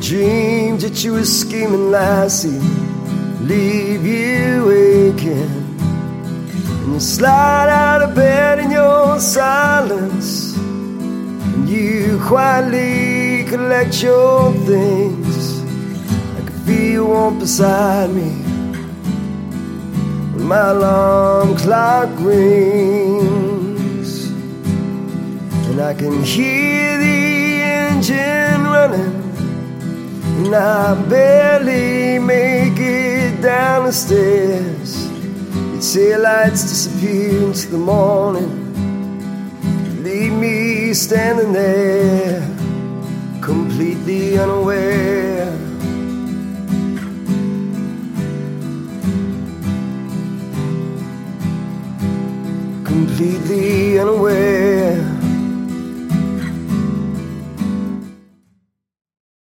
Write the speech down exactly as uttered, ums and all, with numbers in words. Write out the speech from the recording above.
Dreamed that you were scheming, lassie, leave you waking. And you slide out of bed in your silence, and you quietly collect your things. I can feel you warm beside me when my alarm clock rings, and I can hear the engine running, and I barely make it down the stairs. You'd say your lights disappear into the morning, leave me standing there, completely unaware. Completely unaware.